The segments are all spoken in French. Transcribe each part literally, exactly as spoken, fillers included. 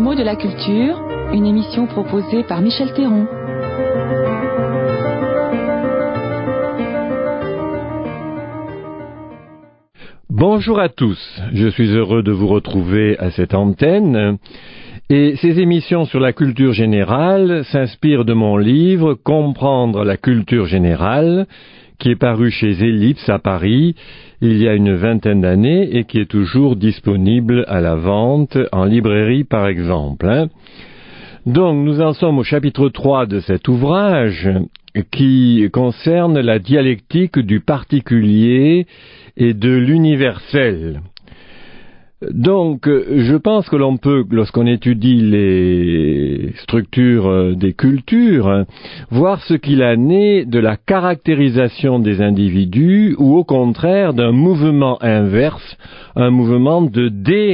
mots de la culture, une émission proposée par Michel Théron. Bonjour à tous, je suis heureux de vous retrouver à cette antenne. Et ces émissions sur la culture générale s'inspirent de mon livre « Comprendre la culture générale » qui est paru chez Ellipse à Paris il y a une vingtaine d'années et qui est toujours disponible à la vente en librairie par exemple. Hein. Donc nous en sommes au chapitre trois de cet ouvrage qui concerne la dialectique du particulier et de l'universel. Donc, je pense que l'on peut, lorsqu'on étudie les structures des cultures, voir ce qu'il a né de la caractérisation des individus ou au contraire d'un mouvement inverse, un mouvement de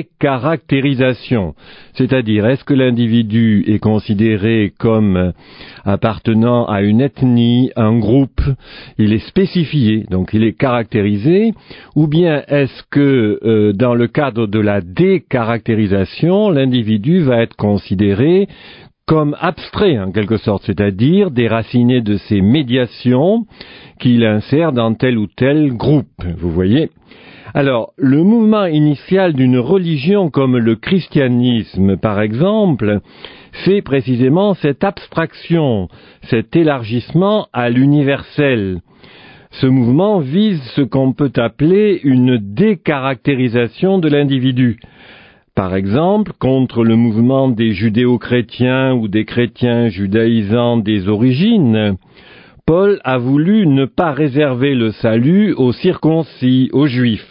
décaractérisation. C'est-à-dire, est-ce que l'individu est considéré comme appartenant à une ethnie, un groupe, il est spécifié, donc il est caractérisé, ou bien est-ce que euh, dans le cadre de la décaractérisation, l'individu va être considéré comme abstrait en quelque sorte, c'est-à-dire déraciné de ses médiations qu'il insère dans tel ou tel groupe, vous voyez. Alors, le mouvement initial d'une religion comme le christianisme, par exemple, fait précisément cette abstraction, cet élargissement à l'universel. Ce mouvement vise ce qu'on peut appeler une décaractérisation de l'individu. Par exemple, contre le mouvement des judéo-chrétiens ou des chrétiens judaïsants des origines, Paul a voulu ne pas réserver le salut aux circoncis, aux juifs.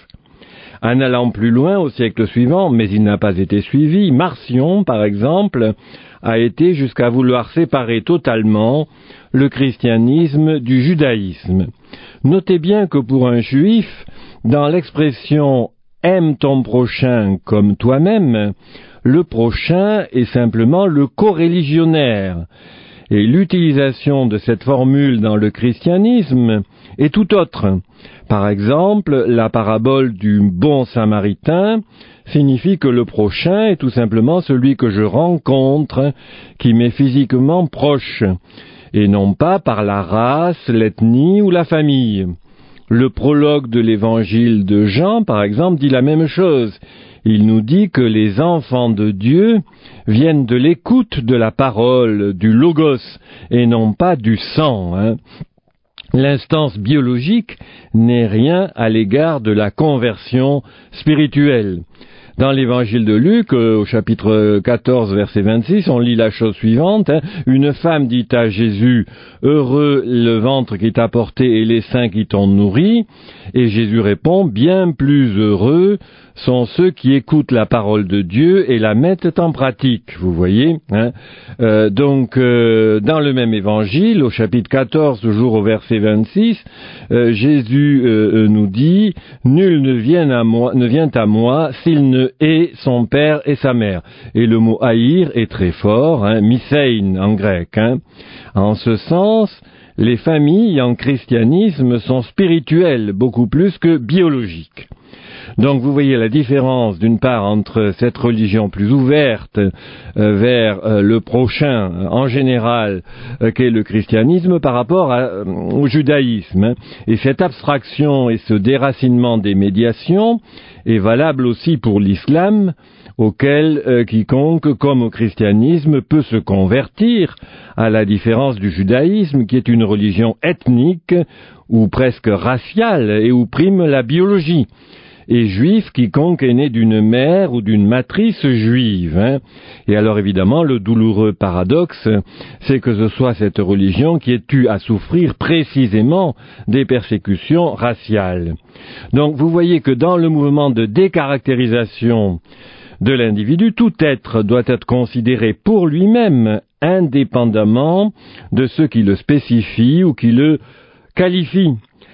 En allant plus loin au siècle suivant, mais il n'a pas été suivi, Marcion, par exemple, a été jusqu'à vouloir séparer totalement le christianisme du judaïsme. Notez bien que pour un juif, dans l'expression « aime ton prochain comme toi-même », le prochain est simplement le coreligionnaire. Et l'utilisation de cette formule dans le christianisme est tout autre. Par exemple, la parabole du bon samaritain signifie que le prochain est tout simplement celui que je rencontre, qui m'est physiquement proche, et non pas par la race, l'ethnie ou la famille. Le prologue de l'évangile de Jean, par exemple, dit la même chose. Il nous dit que les enfants de Dieu viennent de l'écoute de la parole, du logos, et non pas du sang. Hein. L'instance biologique n'est rien à l'égard de la conversion spirituelle. Dans l'évangile de Luc, au chapitre quatorze, verset vingt-six, on lit la chose suivante. Hein, une femme dit à Jésus, « Heureux le ventre qui t'a porté et les seins qui t'ont nourri. » Et Jésus répond, « Bien plus heureux sont ceux qui écoutent la parole de Dieu et la mettent en pratique. » Vous voyez hein euh, Donc, euh, dans le même évangile, au chapitre quatorze, toujours au verset vingt-six, euh, Jésus euh, nous dit, « Nul ne vient à moi, ne vient à moi s'il ne hait son père et sa mère. » Et le mot « haïr » est très fort, hein, « misein » en grec. Hein. En ce sens, les familles en christianisme sont spirituelles, beaucoup plus que biologiques. Donc vous voyez la différence d'une part entre cette religion plus ouverte euh, vers euh, le prochain euh, en général euh, qu'est le christianisme par rapport à, euh, au judaïsme. Hein. Et cette abstraction et ce déracinement des médiations est valable aussi pour l'islam, auquel euh, quiconque, comme au christianisme, peut se convertir, à la différence du judaïsme, qui est une religion ethnique ou presque raciale et où prime la biologie. Et juif, quiconque est né d'une mère ou d'une matrice juive. Hein. Et alors évidemment, le douloureux paradoxe, c'est que ce soit cette religion qui ait eu à souffrir précisément des persécutions raciales. Donc vous voyez que dans le mouvement de décaractérisation de l'individu, tout être doit être considéré pour lui-même, indépendamment de ceux qui le spécifient ou qui le qualifient.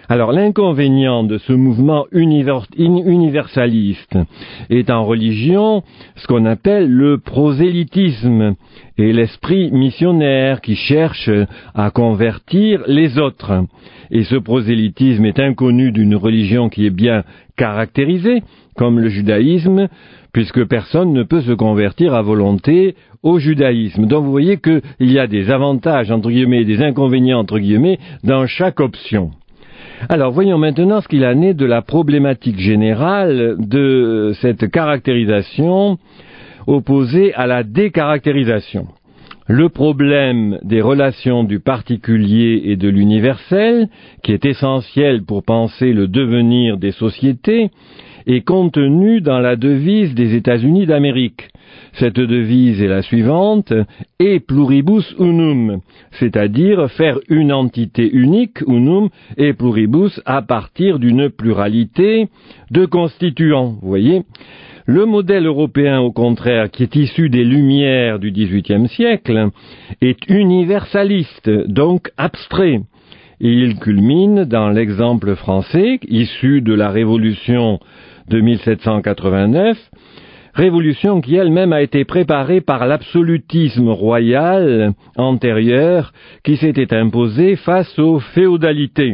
Alors l'inconvénient de ce mouvement univers- universaliste est en religion ce qu'on appelle le prosélytisme et l'esprit missionnaire qui cherche à convertir les autres. Et ce prosélytisme est inconnu d'une religion qui est bien caractérisée, comme le judaïsme, puisque personne ne peut se convertir à volonté au judaïsme. Donc vous voyez qu'il y a des avantages, entre guillemets, et des inconvénients, entre guillemets, dans chaque option. Alors voyons maintenant ce qu'il en est de la problématique générale de cette caractérisation opposée à la décaractérisation. Le problème des relations du particulier et de l'universel, qui est essentiel pour penser le devenir des sociétés, est contenu dans la devise des États-Unis d'Amérique. Cette devise est la suivante, « E pluribus unum », c'est-à-dire faire une entité unique, unum, et pluribus, à partir d'une pluralité de constituants. Vous voyez ? Le modèle européen, au contraire, qui est issu des Lumières du dix-huitième siècle, est universaliste, donc abstrait. Et il culmine dans l'exemple français, issu de la Révolution de mille sept cent quatre-vingt-neuf, révolution qui elle-même a été préparée par l'absolutisme royal antérieur qui s'était imposé face aux féodalités.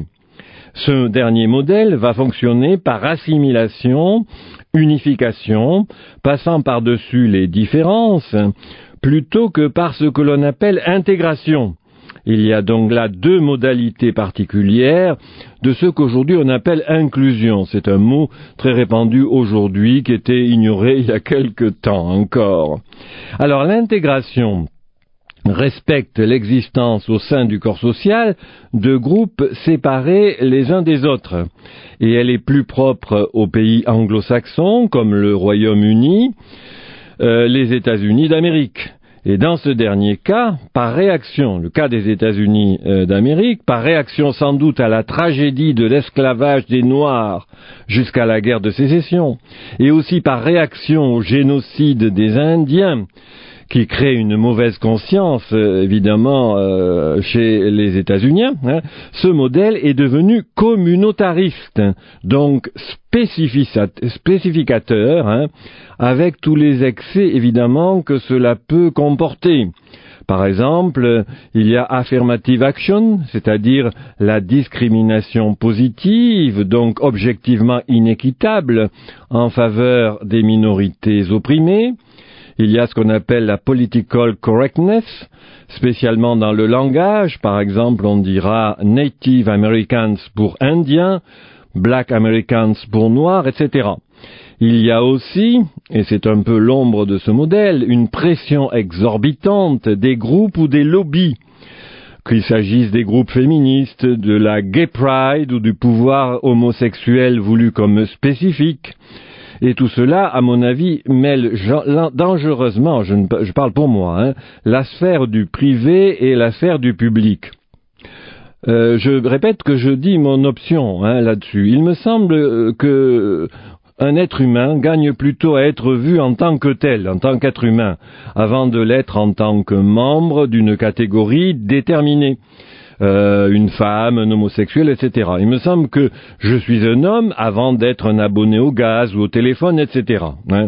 Ce dernier modèle va fonctionner par assimilation, unification, passant par-dessus les différences, plutôt que par ce que l'on appelle intégration. Il y a donc là deux modalités particulières de ce qu'aujourd'hui on appelle inclusion. C'est un mot très répandu aujourd'hui qui était ignoré il y a quelque temps encore. Alors l'intégration respecte l'existence au sein du corps social de groupes séparés les uns des autres. Et elle est plus propre aux pays anglo-saxons comme le Royaume-Uni, euh, les États-Unis d'Amérique. Et dans ce dernier cas, par réaction, le cas des États-Unis euh, d'Amérique, par réaction sans doute à la tragédie de l'esclavage des Noirs jusqu'à la guerre de sécession, et aussi par réaction au génocide des Indiens, qui crée une mauvaise conscience, euh, évidemment, euh, chez les États-Unis, hein, ce modèle est devenu communautariste, donc spécificateur, hein, avec tous les excès, évidemment, que cela peut comporter. Par exemple, il y a affirmative action, c'est-à-dire la discrimination positive, donc objectivement inéquitable, en faveur des minorités opprimées. Il y a ce qu'on appelle la political correctness, spécialement dans le langage. Par exemple, on dira Native Americans pour Indiens, Black Americans pour Noirs, et cetera. Il y a aussi, et c'est un peu l'ombre de ce modèle, une pression exorbitante des groupes ou des lobbies, qu'il s'agisse des groupes féministes, de la gay pride ou du pouvoir homosexuel voulu comme spécifique. Et tout cela, à mon avis, mêle dangereusement, je, ne, je parle pour moi, hein, la sphère du privé et la sphère du public. Euh, je répète que je dis mon option hein, là-dessus. Il me semble que un être humain gagne plutôt à être vu en tant que tel, en tant qu'être humain, avant de l'être en tant que membre d'une catégorie déterminée. Euh, une femme, un homosexuel, et cetera. Il me semble que je suis un homme avant d'être un abonné au gaz ou au téléphone, et cetera. Hein.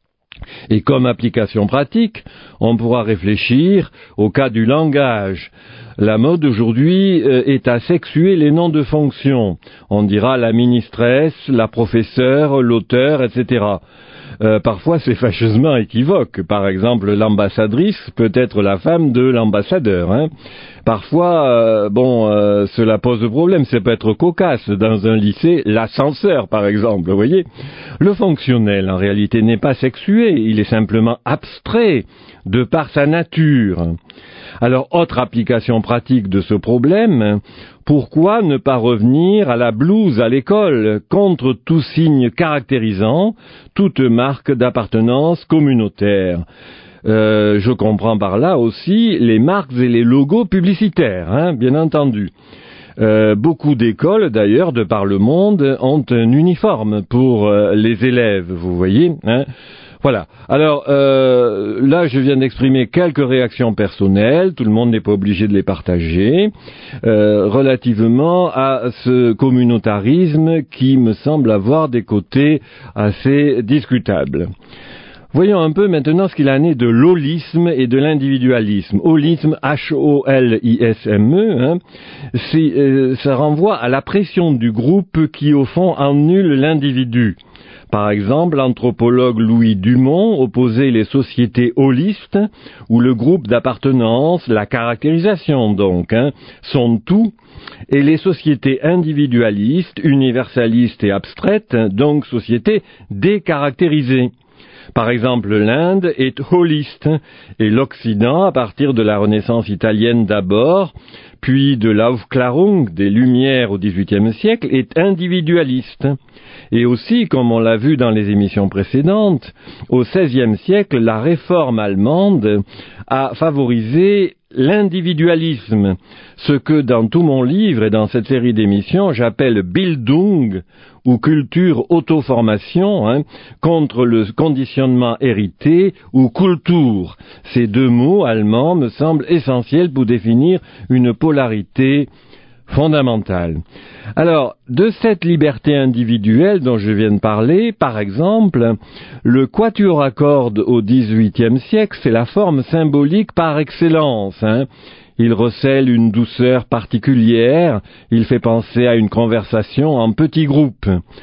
Et comme application pratique, on pourra réfléchir au cas du langage. La mode aujourd'hui euh, est à sexuer les noms de fonctions. On dira la ministresse, la professeure, l'auteur, et cetera. Euh, parfois c'est fâcheusement équivoque. Par exemple, l'ambassadrice peut être la femme de l'ambassadeur. Hein. Parfois, euh, bon, euh, cela pose problème. Ça peut être cocasse dans un lycée, l'ascenseur par exemple. Vous voyez, le fonctionnel en réalité n'est pas sexué. Il est simplement abstrait de par sa nature. Alors, autre application pratique de ce problème, pourquoi ne pas revenir à la blouse à l'école contre tout signe caractérisant, toute marque d'appartenance communautaire? Euh, je comprends par là aussi les marques et les logos publicitaires, hein, bien entendu. Euh, beaucoup d'écoles, d'ailleurs, de par le monde, ont un uniforme pour euh, les élèves, vous voyez, hein. Voilà. Alors euh, là, je viens d'exprimer quelques réactions personnelles. Tout le monde n'est pas obligé de les partager euh, relativement à ce communautarisme qui me semble avoir des côtés assez discutables. Voyons un peu maintenant ce qu'il en est de l'holisme et de l'individualisme. Holisme, H O L I S M E, hein, c'est, euh, ça renvoie à la pression du groupe qui, au fond, annule l'individu. Par exemple, l'anthropologue Louis Dumont opposait les sociétés holistes, où le groupe d'appartenance, la caractérisation donc, hein, sont tout, et les sociétés individualistes, universalistes et abstraites, donc sociétés décaractérisées. Par exemple, l'Inde est holiste, et l'Occident, à partir de la Renaissance italienne d'abord, puis de l'Aufklärung, des Lumières au dix-huitième siècle, est individualiste. Et aussi, comme on l'a vu dans les émissions précédentes, au seizième siècle, la réforme allemande a favorisé l'individualisme, ce que dans tout mon livre et dans cette série d'émissions j'appelle Bildung ou culture auto-formation, hein, contre le conditionnement hérité ou Kultur. Ces deux mots allemands me semblent essentiels pour définir une polarité fondamentale. Alors, de cette liberté individuelle dont je viens de parler, par exemple, le quatuor à cordes au dix-huitième siècle, c'est la forme symbolique par excellence, hein. Il recèle une douceur particulière, il fait penser à une conversation en petits groupes.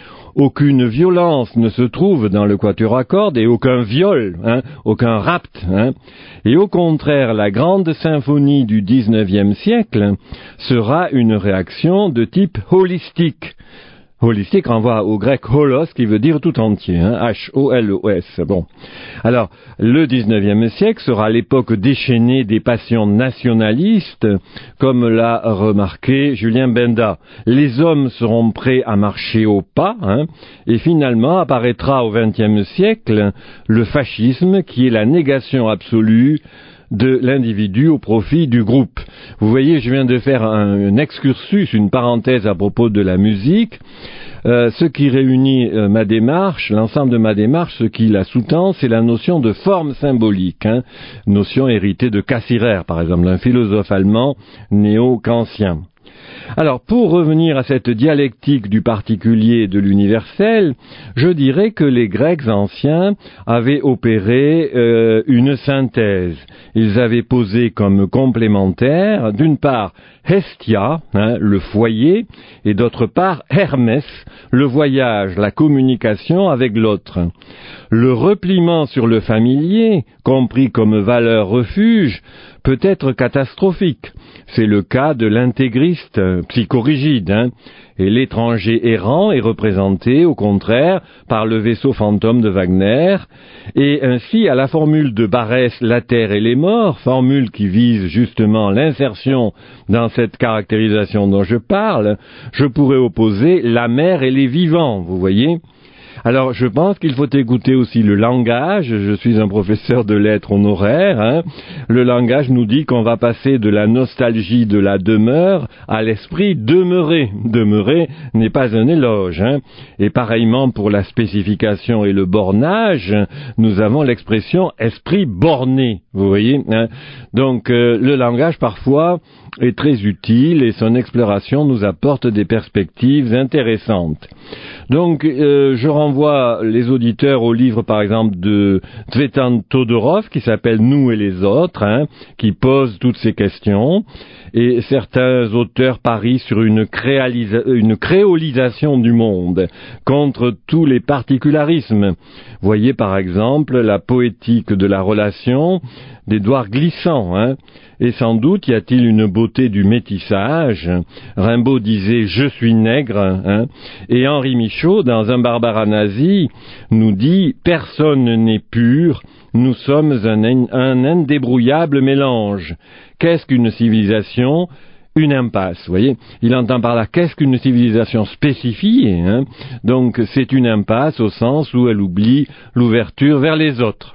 Aucune violence ne se trouve dans le quatuor à cordes et aucun viol, hein, aucun rapt. Hein. Et au contraire, la grande symphonie du dix-neuvième siècle sera une réaction de type holistique. Holistique renvoie au grec holos qui veut dire tout entier, hein, H O L O S. Bon. Alors, le dix-neuvième siècle sera l'époque déchaînée des passions nationalistes, comme l'a remarqué Julien Benda. Les hommes seront prêts à marcher au pas, hein, et finalement apparaîtra au vingtième siècle le fascisme qui est la négation absolue de l'individu au profit du groupe. Vous voyez, je viens de faire un, un excursus, une parenthèse à propos de la musique. Euh, ce qui réunit euh, ma démarche, l'ensemble de ma démarche, ce qui la sous-tend, c'est la notion de forme symbolique, hein, notion héritée de Cassirer, par exemple, un philosophe allemand néo-kantien. Alors, pour revenir à cette dialectique du particulier et de l'universel, je dirais que les Grecs anciens avaient opéré euh, une synthèse. Ils avaient posé comme complémentaire, d'une part, Hestia, hein, le foyer, et d'autre part, Hermès, le voyage, la communication avec l'autre. Le repliement sur le familier, compris comme valeur refuge, peut être catastrophique. C'est le cas de l'intégriste psychorigide, hein, et l'étranger errant est représenté, au contraire, par le vaisseau fantôme de Wagner, et ainsi à la formule de Barès, la terre et les morts, formule qui vise justement l'insertion dans cette caractérisation dont je parle, je pourrais opposer la mer et les vivants, vous voyez. Alors, je pense qu'il faut écouter aussi le langage. Je suis un professeur de lettres honoraire. Hein. Le langage nous dit qu'on va passer de la nostalgie de la demeure à l'esprit demeuré. Demeurer n'est pas un éloge. Hein. Et pareillement pour la spécification et le bornage, nous avons l'expression esprit borné. Vous voyez, hein. Donc, euh, le langage, parfois, est très utile et son exploration nous apporte des perspectives intéressantes. Donc, euh, je renvoie les auditeurs au livre, par exemple, de Tsvetan Todorov, qui s'appelle « Nous et les autres hein, », qui pose toutes ces questions. Et certains auteurs parient sur une, créalisa- une créolisation du monde, contre tous les particularismes. Voyez, par exemple, la poétique de la relation d'Édouard Glissant, hein. Et sans doute y a-t-il une beauté du métissage. Rimbaud disait « je suis nègre hein », et Henri Michaud, dans Un Barbara nazi, nous dit « personne n'est pur, nous sommes un, un indébrouillable mélange ». Qu'est-ce qu'une civilisation ? Une impasse, vous voyez. Il entend par là, qu'est-ce qu'une civilisation spécifiée hein ? Donc c'est une impasse au sens où elle oublie l'ouverture vers les autres.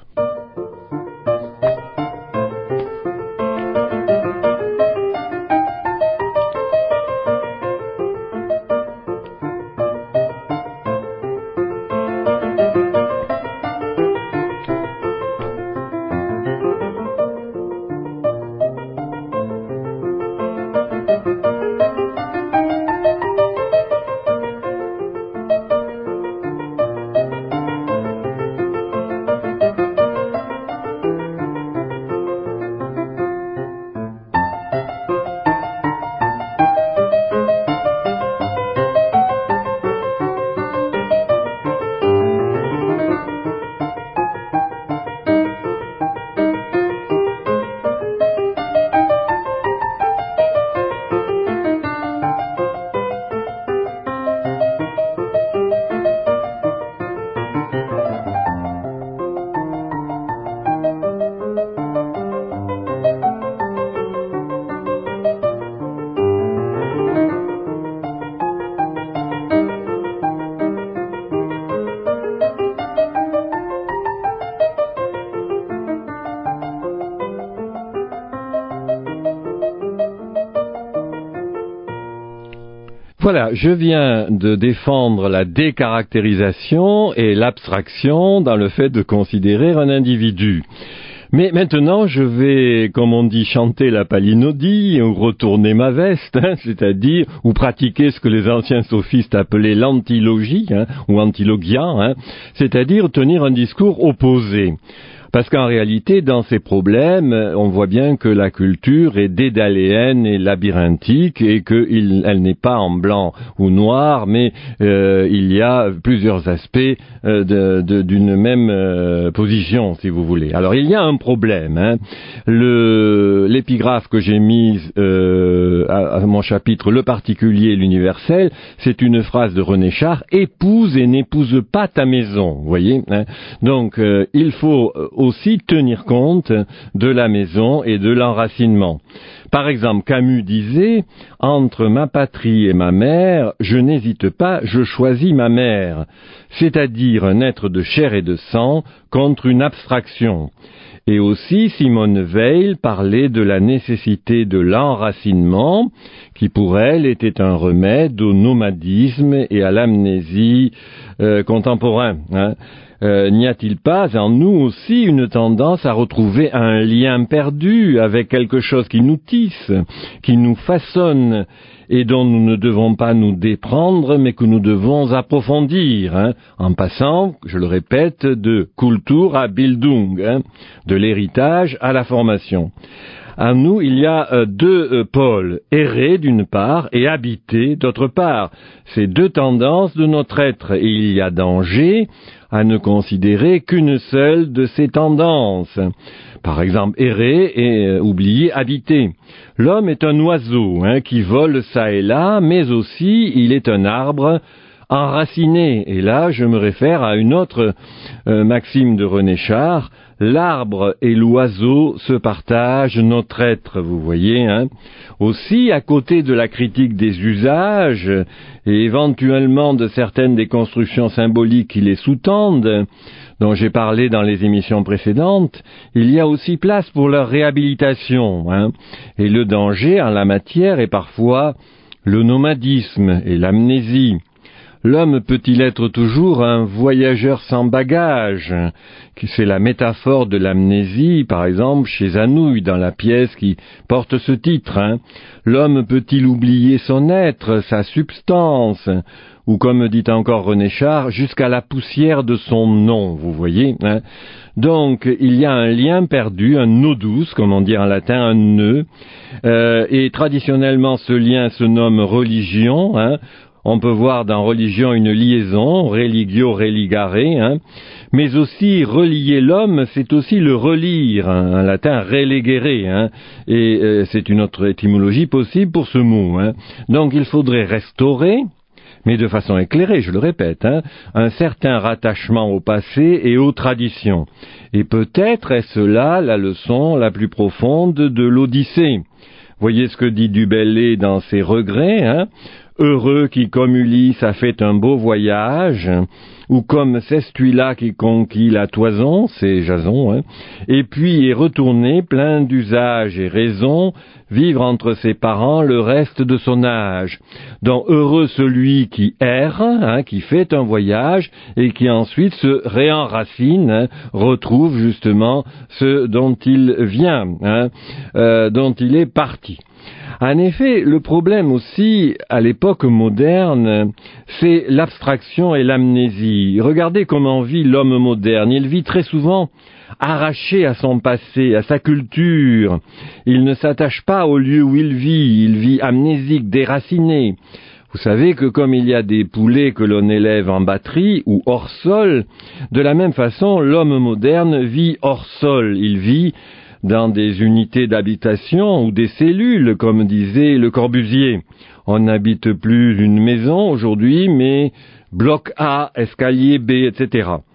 Voilà, je viens de défendre la décaractérisation et l'abstraction dans le fait de considérer un individu. Mais maintenant, je vais, comme on dit, chanter la palinodie ou retourner ma veste, hein, c'est-à-dire, ou pratiquer ce que les anciens sophistes appelaient l'antilogie, hein, ou antilogia, hein, c'est-à-dire tenir un discours opposé. Parce qu'en réalité, dans ces problèmes, on voit bien que la culture est dédaléenne et labyrinthique et qu'elle n'est pas en blanc ou noir, mais euh, il y a plusieurs aspects euh, de, de, d'une même euh, position, si vous voulez. Alors, il y a un problème. Hein. Le, l'épigraphe que j'ai mise euh, à, à mon chapitre « Le particulier et l'universel », c'est une phrase de René Char, « Épouse et n'épouse pas ta maison ». Vous voyez, hein. Donc, euh, il faut aussi tenir compte de la maison et de l'enracinement. Par exemple, Camus disait « Entre ma patrie et ma mère, je n'hésite pas, je choisis ma mère », c'est-à-dire un être de chair et de sang contre une abstraction. Et aussi, Simone Weil parlait de la nécessité de l'enracinement, qui pour elle était un remède au nomadisme et à l'amnésie euh, contemporain. Hein. Euh, n'y a-t-il pas en nous aussi une tendance à retrouver un lien perdu avec quelque chose qui nous tisse, qui nous façonne et dont nous ne devons pas nous déprendre mais que nous devons approfondir, hein, en passant, je le répète, de Kultur à Bildung, hein, de l'héritage à la formation. En nous, il y a euh, deux euh, pôles, errer d'une part et habiter d'autre part. C'est deux tendances de notre être et il y a danger à ne considérer qu'une seule de ces tendances. Par exemple, errer et euh, oublier habiter. L'homme est un oiseau hein, qui vole çà et là, mais aussi il est un arbre enraciné. Et là, je me réfère à une autre euh, maxime de René Char, l'arbre et l'oiseau se partagent notre être, vous voyez. Hein. Aussi, à côté de la critique des usages et éventuellement de certaines des constructions symboliques qui les sous-tendent, dont j'ai parlé dans les émissions précédentes, il y a aussi place pour leur réhabilitation. Hein. Et le danger en la matière est parfois le nomadisme et l'amnésie. L'homme peut-il être toujours un voyageur sans bagages? C'est la métaphore de l'amnésie, par exemple, chez Zanouille, dans la pièce qui porte ce titre. Hein. L'homme peut-il oublier son être, sa substance? Ou comme dit encore René Char, jusqu'à la poussière de son nom, vous voyez. Hein. Donc, il y a un lien perdu, un nodus, comme on dit en latin, un nœud. Euh, et traditionnellement, ce lien se nomme religion, hein. On peut voir dans religion une liaison, religio religare, hein, mais aussi relier l'homme, c'est aussi le relire, hein, en latin relegere, hein, et euh, c'est une autre étymologie possible pour ce mot. Hein. Donc il faudrait restaurer, mais de façon éclairée, je le répète, hein, un certain rattachement au passé et aux traditions. Et peut-être est-ce là la leçon la plus profonde de l'Odyssée. Voyez ce que dit Du Bellay dans ses regrets, hein. Heureux qui comme Ulysse a fait un beau voyage, ou comme Cestuila qui conquit la toison, c'est Jason, hein, et puis est retourné plein d'usage et raison, vivre entre ses parents le reste de son âge. Donc heureux celui qui erre, hein, qui fait un voyage, et qui ensuite se réenracine, hein, retrouve justement ce dont il vient, hein, euh, dont il est parti. En effet, le problème aussi, à l'époque moderne, c'est l'abstraction et l'amnésie. Regardez comment vit l'homme moderne. Il vit très souvent arraché à son passé, à sa culture. Il ne s'attache pas au lieu où il vit. Il vit amnésique, déraciné. Vous savez que comme il y a des poulets que l'on élève en batterie ou hors sol, de la même façon, l'homme moderne vit hors sol. Il vit dans des unités d'habitation ou des cellules, comme disait Le Corbusier. On n'habite plus une maison aujourd'hui, mais bloc A, escalier B, et cetera.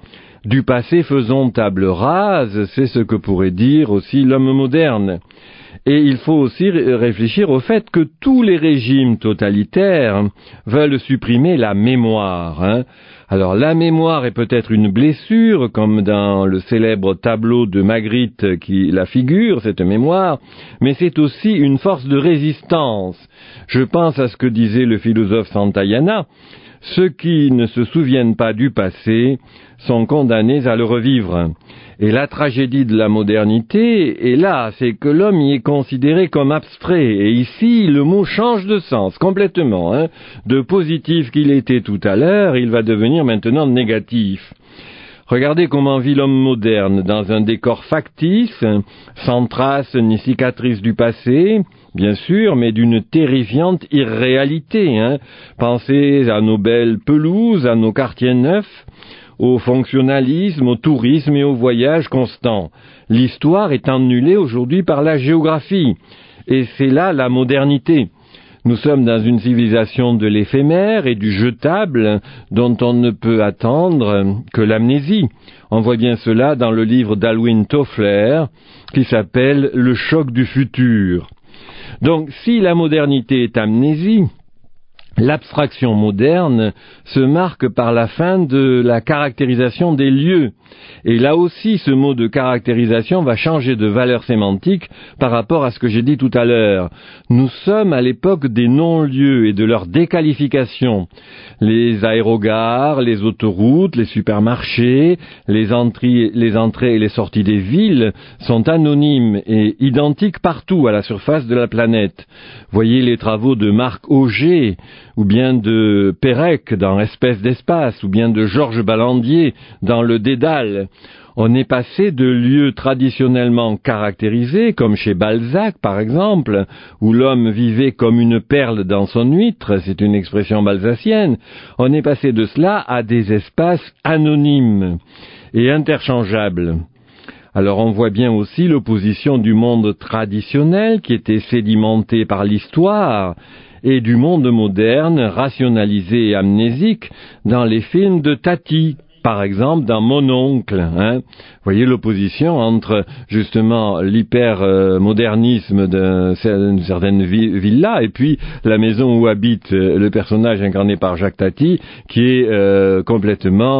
Du passé faisons table rase, c'est ce que pourrait dire aussi l'homme moderne. Et il faut aussi réfléchir au fait que tous les régimes totalitaires veulent supprimer la mémoire. Hein. Alors la mémoire est peut-être une blessure, comme dans le célèbre tableau de Magritte qui la figure, cette mémoire, mais c'est aussi une force de résistance. Je pense à ce que disait le philosophe Santayana. Ceux qui ne se souviennent pas du passé sont condamnés à le revivre. Et la tragédie de la modernité est là, c'est que l'homme y est considéré comme abstrait. Et ici, le mot change de sens complètement. Hein. De positif qu'il était tout à l'heure, il va devenir maintenant négatif. Regardez comment vit l'homme moderne, dans un décor factice, sans trace ni cicatrice du passé, bien sûr, mais d'une terrifiante irréalité. Hein. Pensez à nos belles pelouses, à nos quartiers neufs, au fonctionnalisme, au tourisme et au voyage constant. L'histoire est annulée aujourd'hui par la géographie, et c'est là la modernité. Nous sommes dans une civilisation de l'éphémère et du jetable dont on ne peut attendre que l'amnésie. On voit bien cela dans le livre d'Alwyn Toffler qui s'appelle « Le choc du futur ». Donc si la modernité est amnésie, l'abstraction moderne se marque par la fin de la caractérisation des lieux. Et là aussi, ce mot de caractérisation va changer de valeur sémantique par rapport à ce que j'ai dit tout à l'heure. Nous sommes à l'époque des non-lieux et de leur déqualification. Les aérogares, les autoroutes, les supermarchés, les entrées, les entrées et les sorties des villes sont anonymes et identiques partout à la surface de la planète. Voyez les travaux de Marc Auger, ou bien de Pérec dans Espèce d'espace, ou bien de Georges Ballandier dans Le Dédale. On est passé de lieux traditionnellement caractérisés, comme chez Balzac par exemple, où l'homme vivait comme une perle dans son huître, c'est une expression balsacienne, on est passé de cela à des espaces anonymes et interchangeables. Alors on voit bien aussi l'opposition du monde traditionnel qui était sédimenté par l'histoire et du monde moderne, rationalisé et amnésique dans les films de Tati, par exemple dans Mon oncle. Hein. Vous voyez l'opposition entre justement l'hyper-modernisme d'une certaine villa et puis la maison où habite le personnage incarné par Jacques Tati qui est euh, complètement,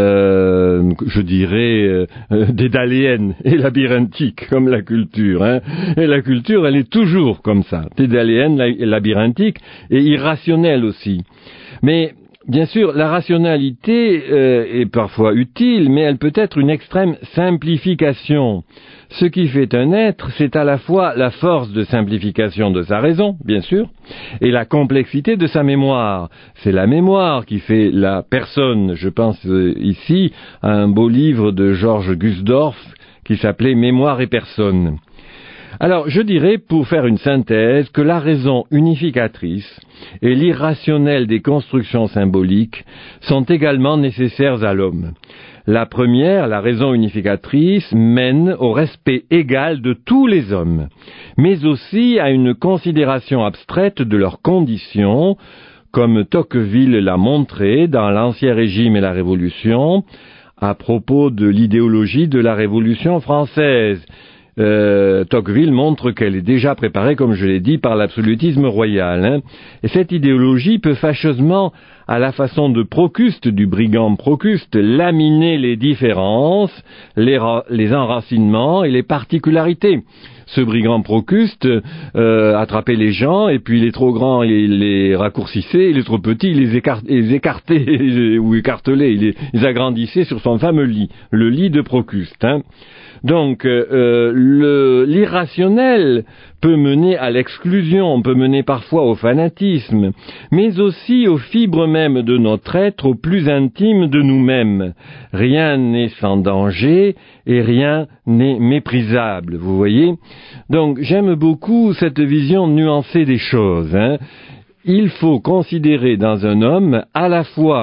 euh, je dirais, euh, dédaléenne et labyrinthique comme la culture. Hein. Et la culture, elle est toujours comme ça, dédaléenne, labyrinthique et irrationnelle aussi. Mais bien sûr, la rationalité euh, est parfois utile, mais elle peut être une extrême simplification. Ce qui fait un être, c'est à la fois la force de simplification de sa raison, bien sûr, et la complexité de sa mémoire. C'est la mémoire qui fait la personne. Je pense euh, ici à un beau livre de Georges Gusdorf qui s'appelait « Mémoire et personne ». Alors, je dirais, pour faire une synthèse, que la raison unificatrice et l'irrationnel des constructions symboliques sont également nécessaires à l'homme. La première, la raison unificatrice, mène au respect égal de tous les hommes, mais aussi à une considération abstraite de leurs conditions, comme Tocqueville l'a montré dans l'Ancien Régime et la Révolution, à propos de l'idéologie de la Révolution française. Euh, Tocqueville montre qu'elle est déjà préparée, comme je l'ai dit, par l'absolutisme royal. Hein. Et cette idéologie peut fâcheusement, à la façon de Procuste, du brigand Procuste, laminer les différences, les, ra- les enracinements et les particularités. Ce brigand Procuste euh, attrapait les gens, et puis il est trop grand, il les raccourcissait, il est trop petit, il les, écart- il les écartait ou écartelait, il les, il les agrandissait sur son fameux lit, le lit de Procuste. Hein. Donc, euh, le, l'irrationnel peut mener à l'exclusion, peut mener parfois au fanatisme, mais aussi aux fibres mêmes de notre être, au plus intime de nous-mêmes. Rien n'est sans danger et rien n'est méprisable, vous voyez. Donc, j'aime beaucoup cette vision nuancée des choses. Hein. Il faut considérer dans un homme à la fois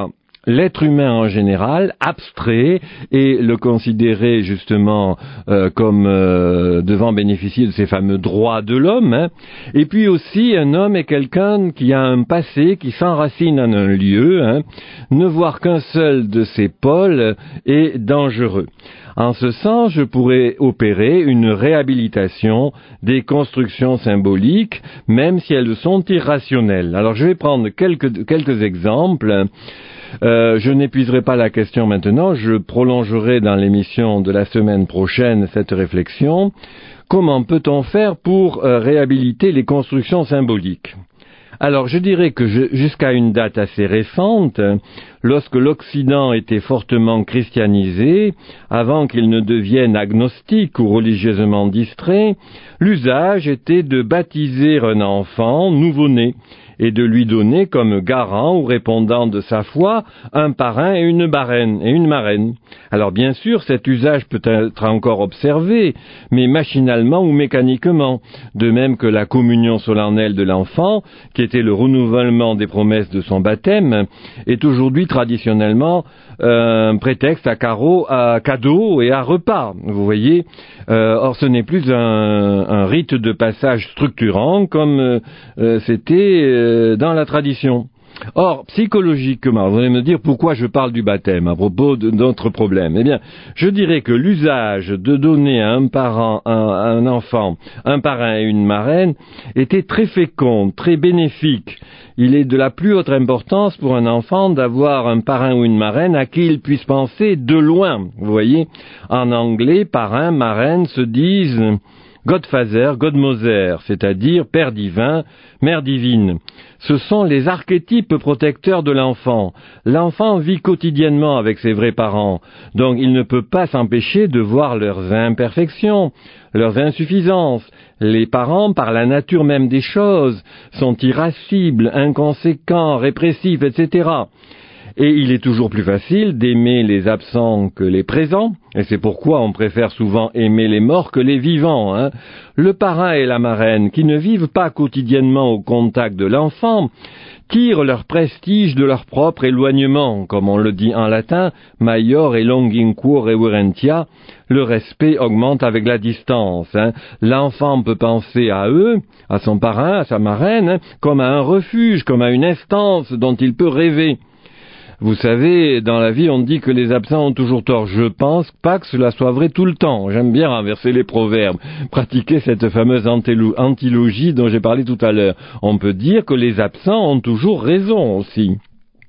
l'être humain en général, abstrait, et le considérer justement euh, comme euh, devant bénéficier de ces fameux droits de l'homme, hein. Et puis aussi, un homme est quelqu'un qui a un passé, qui s'enracine en un lieu, hein. Ne voir qu'un seul de ces pôles est dangereux. En ce sens, je pourrais opérer une réhabilitation des constructions symboliques, même si elles sont irrationnelles. Alors je vais prendre quelques, quelques exemples. Euh, je n'épuiserai pas la question maintenant, je prolongerai dans l'émission de la semaine prochaine cette réflexion. Comment peut-on faire pour euh, réhabiliter les constructions symboliques ? Alors, je dirais que je, jusqu'à une date assez récente, lorsque l'Occident était fortement christianisé, avant qu'il ne devienne agnostique ou religieusement distrait, l'usage était de baptiser un enfant nouveau-né et de lui donner comme garant ou répondant de sa foi un parrain et une marraine, et une marraine. Alors bien sûr, cet usage peut être encore observé, mais machinalement ou mécaniquement, de même que la communion solennelle de l'enfant, qui était le renouvellement des promesses de son baptême, est aujourd'hui traditionnellement euh, un prétexte à, carreau, à cadeaux et à repas, vous voyez. Euh, or, ce n'est plus un, un rite de passage structurant comme euh, euh, c'était euh, dans la tradition. Or, psychologiquement, vous allez me dire pourquoi je parle du baptême à propos de notre problème. Eh bien, je dirais que l'usage de donner à un parent, à un enfant, un parrain et une marraine était très fécond, très bénéfique. Il est de la plus haute importance pour un enfant d'avoir un parrain ou une marraine à qui il puisse penser de loin. Vous voyez, en anglais, parrain, marraine se disent Godfather, Godmother, c'est-à-dire Père divin, Mère divine. Ce sont les archétypes protecteurs de l'enfant. L'enfant vit quotidiennement avec ses vrais parents, donc il ne peut pas s'empêcher de voir leurs imperfections, leurs insuffisances. Les parents, par la nature même des choses, sont irascibles, inconséquents, répressifs, et cetera. Et il est toujours plus facile d'aimer les absents que les présents, et c'est pourquoi on préfère souvent aimer les morts que les vivants, hein. Le parrain et la marraine, qui ne vivent pas quotidiennement au contact de l'enfant, tirent leur prestige de leur propre éloignement, comme on le dit en latin, maior et longinquo reverentia, le respect augmente avec la distance, hein. L'enfant peut penser à eux, à son parrain, à sa marraine, hein, comme à un refuge, comme à une instance dont il peut rêver. Vous savez, dans la vie, on dit que les absents ont toujours tort. Je pense pas que cela soit vrai tout le temps. J'aime bien renverser les proverbes, pratiquer cette fameuse antilogie dont j'ai parlé tout à l'heure. On peut dire que les absents ont toujours raison aussi.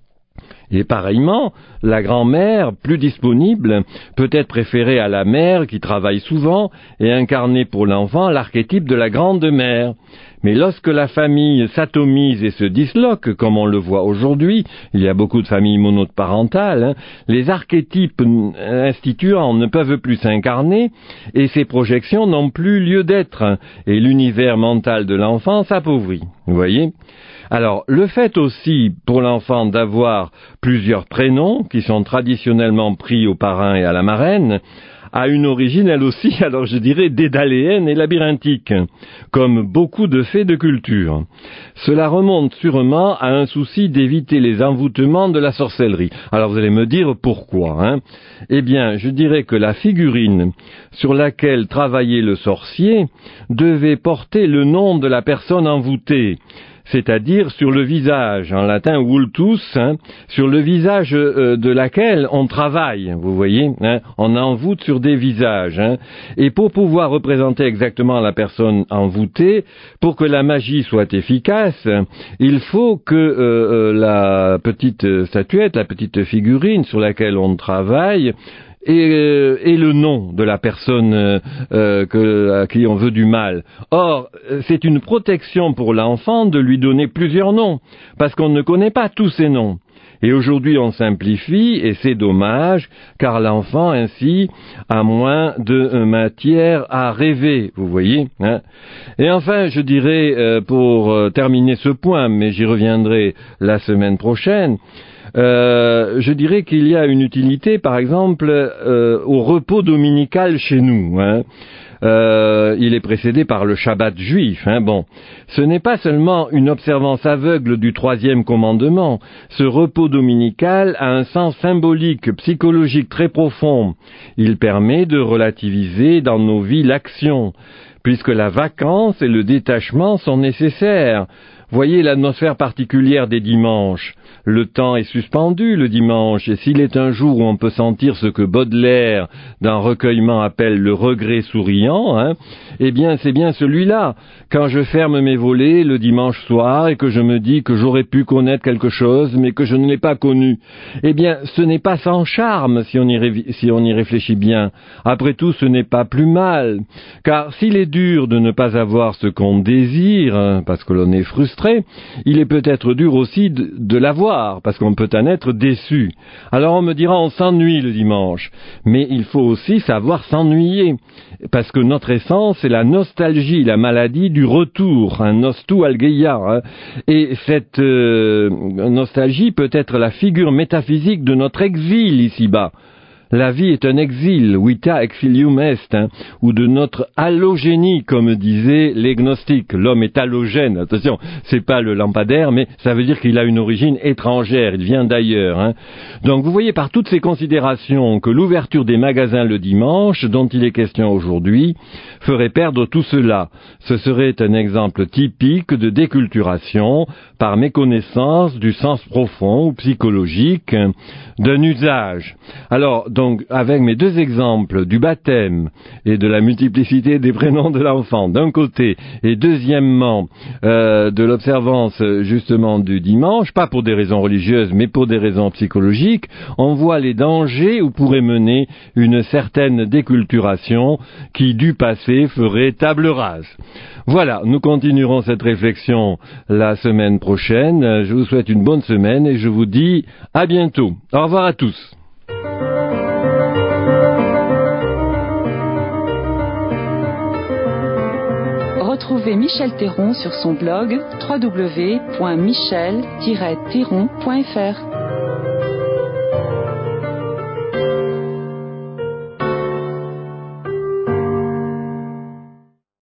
Et pareillement, la grand-mère, plus disponible, peut être préférée à la mère qui travaille souvent et incarner pour l'enfant l'archétype de la grande-mère. Mais lorsque la famille s'atomise et se disloque, comme on le voit aujourd'hui, il y a beaucoup de familles monoparentales, hein, les archétypes instituants ne peuvent plus s'incarner et ces projections n'ont plus lieu d'être, et l'univers mental de l'enfant s'appauvrit. Vous voyez ? Alors, le fait aussi pour l'enfant d'avoir plusieurs prénoms qui sont traditionnellement pris au parrain et à la marraine a une origine, elle aussi, alors je dirais, dédaléenne et labyrinthique, comme beaucoup de faits de culture. Cela remonte sûrement à un souci d'éviter les envoûtements de la sorcellerie. Alors vous allez me dire pourquoi, hein ? Eh bien, je dirais que la figurine sur laquelle travaillait le sorcier devait porter le nom de la personne envoûtée, c'est-à-dire sur le visage, en latin vultus, hein, sur le visage euh, de laquelle on travaille, vous voyez, hein, on envoûte sur des visages. Hein, et pour pouvoir représenter exactement la personne envoûtée, pour que la magie soit efficace, il faut que euh, la petite statuette, la petite figurine sur laquelle on travaille, Et, euh, et le nom de la personne euh, euh, que, à qui on veut du mal. Or, c'est une protection pour l'enfant de lui donner plusieurs noms, parce qu'on ne connaît pas tous ces noms. Et aujourd'hui, on simplifie, et c'est dommage, car l'enfant, ainsi, a moins de matière à rêver, vous voyez, hein. Et enfin, je dirais, euh, pour euh, terminer ce point, mais j'y reviendrai la semaine prochaine, euh, je dirais qu'il y a une utilité, par exemple, euh, au repos dominical chez nous, hein. Euh, il est précédé par le Shabbat juif. Hein, bon, ce n'est pas seulement une observance aveugle du troisième commandement. Ce repos dominical a un sens symbolique, psychologique très profond. Il permet de relativiser dans nos vies l'action, puisque la vacance et le détachement sont nécessaires. Voyez l'atmosphère particulière des dimanches. Le temps est suspendu le dimanche, et s'il est un jour où on peut sentir ce que Baudelaire, d'un recueillement, appelle le regret souriant, hein, eh bien c'est bien celui-là. Quand je ferme mes volets le dimanche soir et que je me dis que j'aurais pu connaître quelque chose, mais que je ne l'ai pas connu, eh bien ce n'est pas sans charme si on y, ré- si on y réfléchit bien. Après tout, ce n'est pas plus mal, car s'il est dur de ne pas avoir ce qu'on désire, hein, parce que l'on est frustré, il est peut-être dur aussi de, de l'avoir, parce qu'on peut en être déçu. Alors on me dira, on s'ennuie le dimanche, mais il faut aussi savoir s'ennuyer, parce que notre essence, c'est la nostalgie, la maladie du retour, un nostou algeia, hein. Et cette euh, nostalgie peut être la figure métaphysique de notre exil ici-bas. La vie est un exil, vita exilium est, hein, ou de notre allogénie, comme disaient les gnostiques. L'homme est allogène, attention, c'est pas le lampadaire, mais ça veut dire qu'il a une origine étrangère, il vient d'ailleurs. Hein. Donc vous voyez par toutes ces considérations que l'ouverture des magasins le dimanche, dont il est question aujourd'hui, ferait perdre tout cela. Ce serait un exemple typique de déculturation par méconnaissance du sens profond ou psychologique d'un usage. Alors, donc, avec mes deux exemples du baptême et de la multiplicité des prénoms de l'enfant, d'un côté, et deuxièmement, euh, de l'observance, justement, du dimanche, pas pour des raisons religieuses, mais pour des raisons psychologiques, on voit les dangers où pourrait mener une certaine déculturation qui, du passé, ferait table rase. Voilà, nous continuerons cette réflexion la semaine prochaine. Je vous souhaite une bonne semaine et je vous dis à bientôt. Au revoir à tous. Retrouvez Michel Théron sur son blog w w w point michel tiret théron point f r.